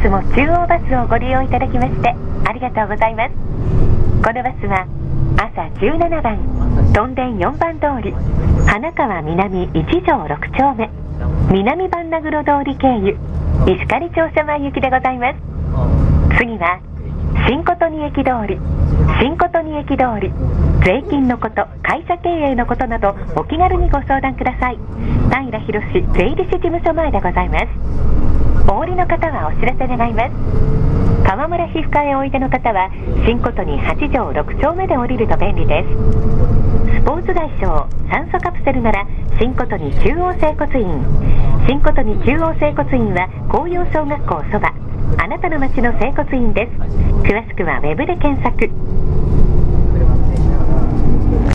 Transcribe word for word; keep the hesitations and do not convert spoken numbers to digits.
つも中央バスをご利用いただきましてありがとうございます。このバスは朝じゅうななばん屯田よんばん通り花川南いち条ろく丁目南番名黒通り経由石狩町様行きでございます。次は新琴仁駅通り新琴仁駅通り税金のこと、会社経営のことなどお気軽にご相談ください。平博税理士事務所前でございます。お降りの方はお知らせ願います。川村皮膚科へおいでの方は新琴仁はち条ろく丁目で降りると便利です。スポーツ外傷、酸素カプセルなら新琴仁中央整骨院。新琴仁中央整骨院は紅葉小学校そば、あなたの街の整骨院です。詳しくはウェブで検索。